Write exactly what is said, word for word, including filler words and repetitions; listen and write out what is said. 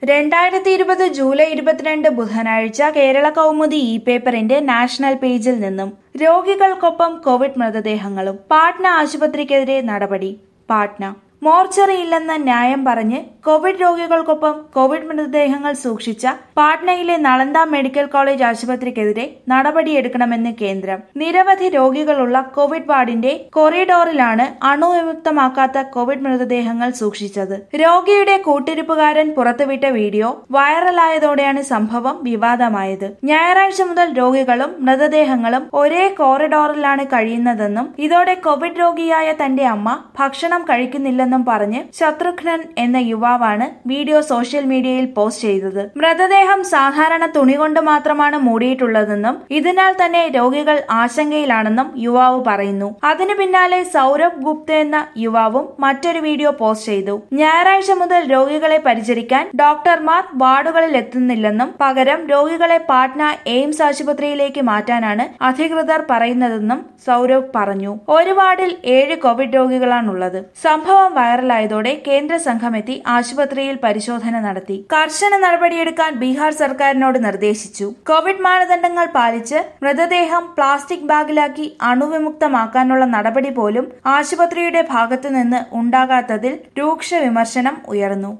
രണ്ടായിരത്തി ഇരുപത് ജൂലൈ ഇരുപത്തിരണ്ട് ബുധനാഴ്ച കേരള കൗമുദി ഇ പേപ്പറിന്റെ നാഷണൽ പേജിൽ നിന്നും രോഗികൾക്കൊപ്പം കോവിഡ് മൃതദേഹങ്ങളും പാട്ന ആശുപത്രിക്കെതിരെ നടപടി. പാട്ന മോർച്ചറിയില്ലെന്ന ന്യായം പറഞ്ഞ് കോവിഡ് രോഗികൾക്കൊപ്പം കോവിഡ് മൃതദേഹങ്ങൾ സൂക്ഷിച്ച പാട്നയിലെ നളന്ദ മെഡിക്കൽ കോളേജ് ആശുപത്രിക്കെതിരെ നടപടിയെടുക്കണമെന്ന് കേന്ദ്രം. നിരവധി രോഗികളുള്ള കോവിഡ് വാർഡിന്റെ കൊറിഡോറിലാണ് അണുവിമുക്തമാക്കാത്ത കോവിഡ് മൃതദേഹങ്ങൾ സൂക്ഷിച്ചത്. രോഗിയുടെ കൂട്ടിരിപ്പുകാരൻ പുറത്തുവിട്ട വീഡിയോ വൈറലായതോടെയാണ് സംഭവം വിവാദമായത്. ഞായറാഴ്ച മുതൽ രോഗികളും മൃതദേഹങ്ങളും ഒരേ കോറിഡോറിലാണ് കഴിയുന്നതെന്നും ഇതോടെ കോവിഡ് രോഗിയായ തന്റെ അമ്മ ഭക്ഷണം കഴിക്കുന്നില്ലെന്നും പറഞ്ഞ് ശത്രുഘ്നൻ എന്ന യുവാവാണ് വീഡിയോ സോഷ്യൽ മീഡിയയിൽ പോസ്റ്റ് ചെയ്തത്. മൃതദേഹം സാധാരണ തുണി കൊണ്ട് മാത്രമാണ് മൂടിയിട്ടുള്ളതെന്നും ഇതിനാൽ തന്നെ രോഗികൾ ആശങ്കയിലാണെന്നും യുവാവ് പറയുന്നു. അതിനു പിന്നാലെ സൗരഭ് ഗുപ്ത എന്ന യുവാവും മറ്റൊരു വീഡിയോ പോസ്റ്റ് ചെയ്തു. ഞായറാഴ്ച മുതൽ രോഗികളെ പരിചരിക്കാൻ ഡോക്ടർമാർ വാർഡുകളിൽ എത്തുന്നില്ലെന്നും പകരം രോഗികളെ പാട്ന എയിംസ് ആശുപത്രിയിലേക്ക് മാറ്റാനാണ് അധികൃതർ പറയുന്നതെന്നും സൗരഭ് പറഞ്ഞു. ഒരു വാർഡിൽ ഏഴ് കോവിഡ് രോഗികളാണുള്ളത്. സംഭവം വൈറലായതോടെ കേന്ദ്ര സംഘമെത്തി ആശുപത്രിയിൽ പരിശോധന നടത്തി. കർശന നടപടിയെടുക്കാൻ ബീഹാർ സർക്കാരിനോട് നിർദ്ദേശിച്ചു. കോവിഡ് മാനദണ്ഡങ്ങൾ പാലിച്ച് മൃതദേഹം പ്ലാസ്റ്റിക് ബാഗിലാക്കി അണുവിമുക്തമാക്കാനുള്ള നടപടി പോലും ആശുപത്രിയുടെ ഭാഗത്തുനിന്ന് ഉണ്ടാകാത്തതിൽ രൂക്ഷ വിമർശനം ഉയർന്നു.